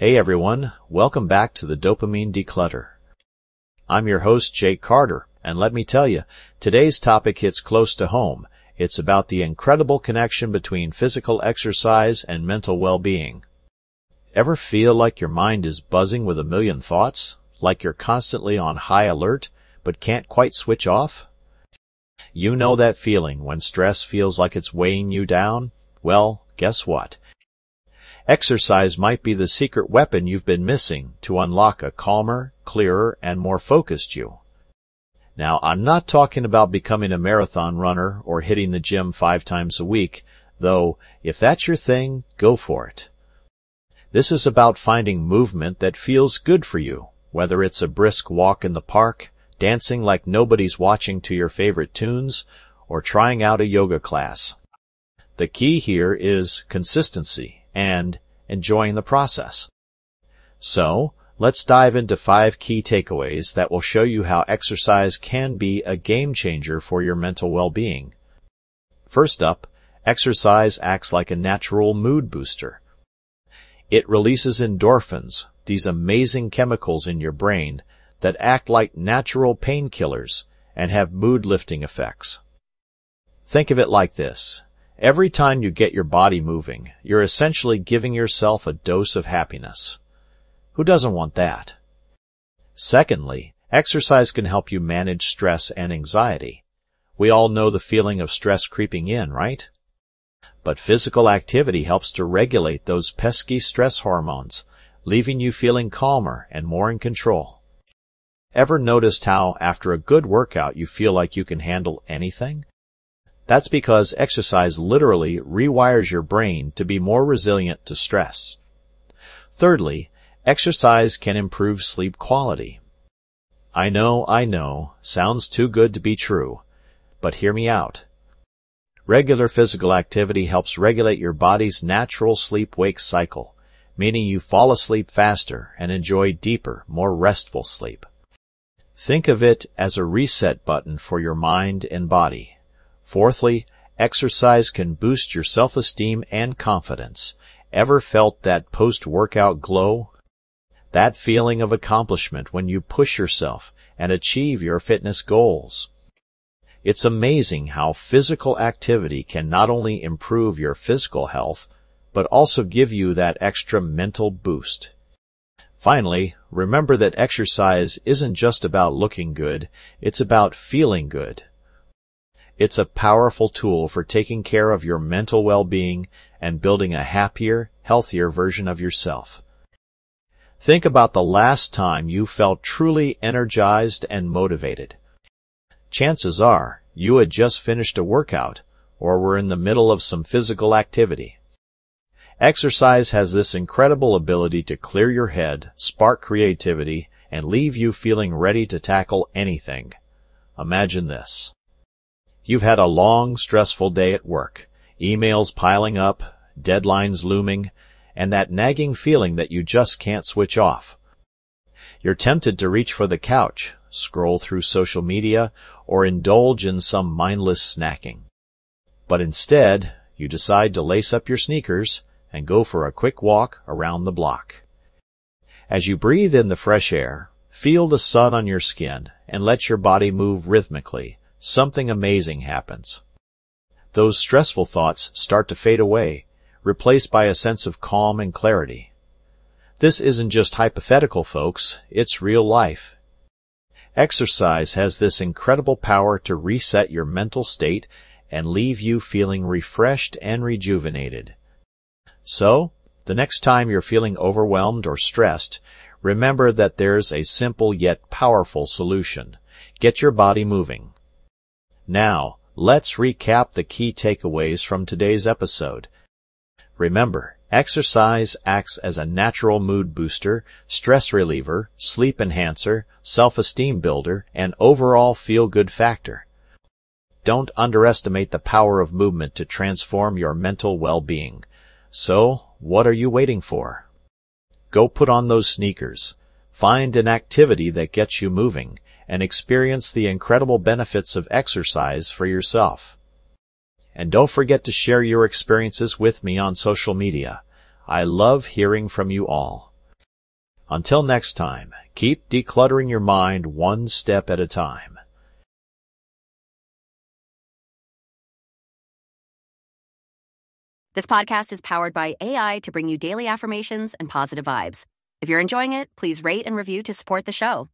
Hey everyone, welcome back to the Dopamine Declutter. I'm your host, Jake Carter, and let me tell you, today's topic hits close to home. It's about the incredible connection between physical exercise and mental well-being. Ever feel like your mind is buzzing with a million thoughts? Like you're constantly on high alert, but can't quite switch off? You know that feeling when stress feels like it's weighing you down? Well, guess what? Exercise might be the secret weapon you've been missing to unlock a calmer, clearer, and more focused you. Now, I'm not talking about becoming a marathon runner or hitting the gym 5 times a week, though if that's your thing, go for it. This is about finding movement that feels good for you, whether it's a brisk walk in the park, dancing like nobody's watching to your favorite tunes, or trying out a yoga class. The key here is consistency and enjoying the process. So, let's dive into 5 key takeaways that will show you how exercise can be a game changer for your mental well-being. First up, exercise acts like a natural mood booster. It releases endorphins, these amazing chemicals in your brain that act like natural painkillers and have mood-lifting effects. Think of it like this. Every time you get your body moving, you're essentially giving yourself a dose of happiness. Who doesn't want that? Secondly, exercise can help you manage stress and anxiety. We all know the feeling of stress creeping in, right? But physical activity helps to regulate those pesky stress hormones, leaving you feeling calmer and more in control. Ever noticed how, after a good workout, you feel like you can handle anything? That's because exercise literally rewires your brain to be more resilient to stress. Thirdly, exercise can improve sleep quality. I know, sounds too good to be true, but hear me out. Regular physical activity helps regulate your body's natural sleep-wake cycle, meaning you fall asleep faster and enjoy deeper, more restful sleep. Think of it as a reset button for your mind and body. Fourthly, exercise can boost your self-esteem and confidence. Ever felt that post-workout glow? That feeling of accomplishment when you push yourself and achieve your fitness goals. It's amazing how physical activity can not only improve your physical health, but also give you that extra mental boost. Finally, remember that exercise isn't just about looking good, it's about feeling good. It's a powerful tool for taking care of your mental well-being and building a happier, healthier version of yourself. Think about the last time you felt truly energized and motivated. Chances are you had just finished a workout or were in the middle of some physical activity. Exercise has this incredible ability to clear your head, spark creativity, and leave you feeling ready to tackle anything. Imagine this. You've had a long, stressful day at work, emails piling up, deadlines looming, and that nagging feeling that you just can't switch off. You're tempted to reach for the couch, scroll through social media, or indulge in some mindless snacking. But instead, you decide to lace up your sneakers and go for a quick walk around the block. As you breathe in the fresh air, feel the sun on your skin, and let your body move rhythmically, something amazing happens. Those stressful thoughts start to fade away, replaced by a sense of calm and clarity. This isn't just hypothetical, folks, it's real life. Exercise has this incredible power to reset your mental state and leave you feeling refreshed and rejuvenated. So, the next time you're feeling overwhelmed or stressed, remember that there's a simple yet powerful solution. Get your body moving. Now, let's recap the key takeaways from today's episode. Remember, exercise acts as a natural mood booster, stress reliever, sleep enhancer, self-esteem builder, and overall feel-good factor. Don't underestimate the power of movement to transform your mental well-being. So, what are you waiting for? Go put on those sneakers. Find an activity that gets you moving, and experience the incredible benefits of exercise for yourself. And don't forget to share your experiences with me on social media. I love hearing from you all. Until next time, keep decluttering your mind one step at a time. This podcast is powered by AI to bring you daily affirmations and positive vibes. If you're enjoying it, please rate and review to support the show.